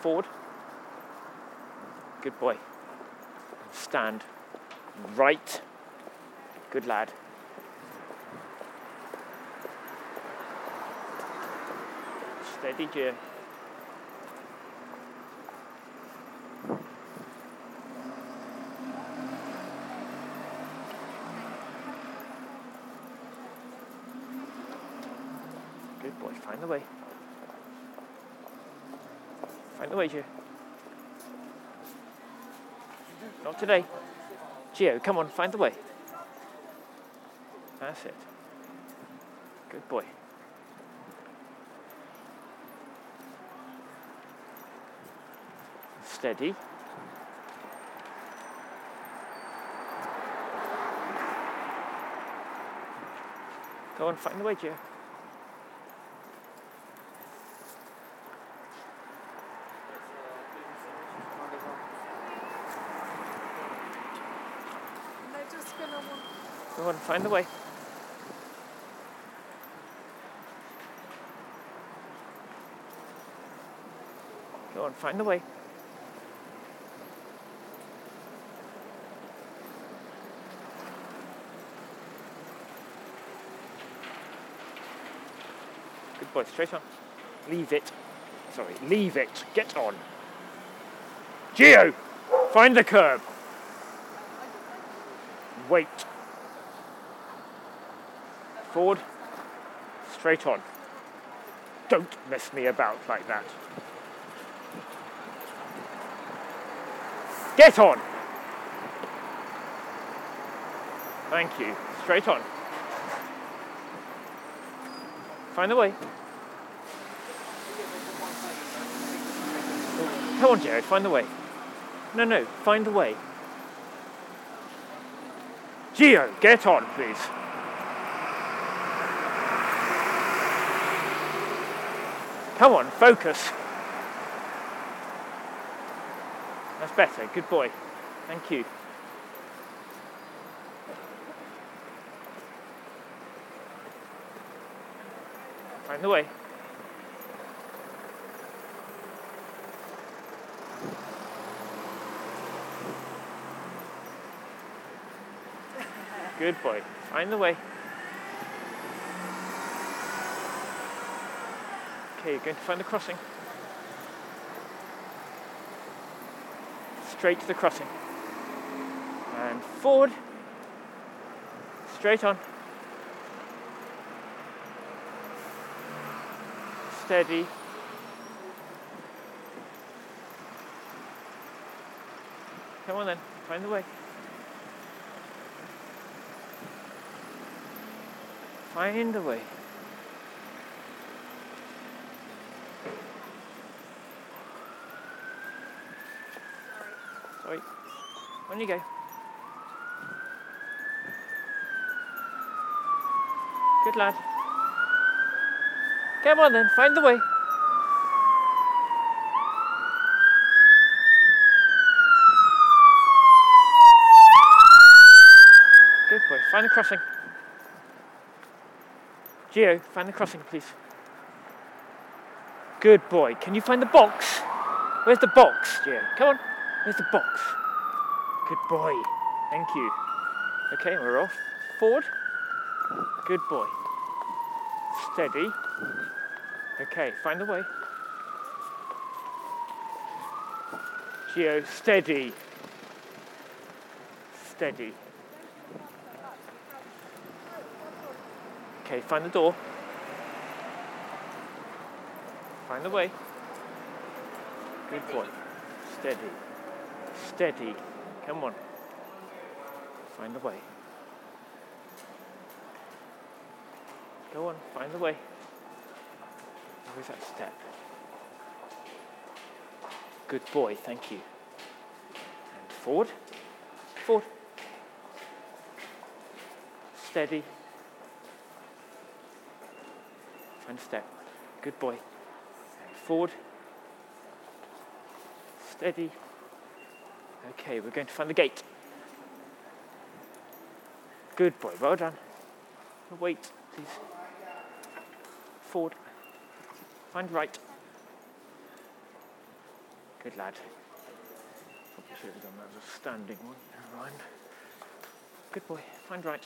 forward. Good boy. Stand. Right. Good lad. Steady, Gio. Good boy, find the way. Find the way, Gio. Not today. Gio, come on, find the way. That's it. Good boy. Steady. Go on, find the way, Gio. Go on, find the way. Go on, find the way. Good boy, straight on. Leave it. Sorry, leave it. Get on. Gio, find the curb. Wait. Forward. Straight on. Don't mess me about like that. Get on. Thank you. Straight on. Find the way. Come on, Jared, find the way. No, find the way. Gio, get on, please. Come on, focus. That's better, good boy. Thank you. Find the way. Good boy. Find the way. Okay, you're going to find the crossing. Straight to the crossing. And forward. Straight on. Steady. Come on then, find the way. Find the way. Sorry. On you go. Good lad. Come on then, find the way. Good boy, find the crossing. Gio, find the crossing, please. Good boy. Can you find the box? Where's the box, Gio? Come on. Where's the box? Good boy. Thank you. Okay, we're off. Forward. Good boy. Steady. Okay, find the way. Gio, steady. Steady. Okay, find the door. Find the way. Good boy. Steady. Steady. Come on. Find the way. Go on, find the way. Where's that step? Good boy, thank you. And forward. Forward. Steady. Find a step. Good boy. And forward. Steady. Okay, we're going to find the gate. Good boy, well done. Wait, please. Forward. Find right. Good lad. Probably should have done that as a standing one. Never mind. Good boy. Find right.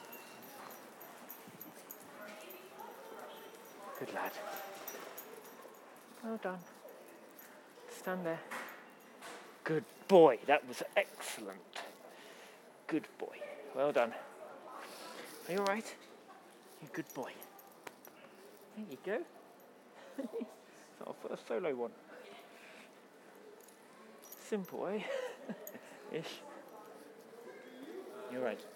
Good lad. Well done. Stand there. Good boy. That was excellent. Good boy. Well done. Are you alright? You good boy. There you go. It's our first solo one. Simple, eh? Ish. You're right.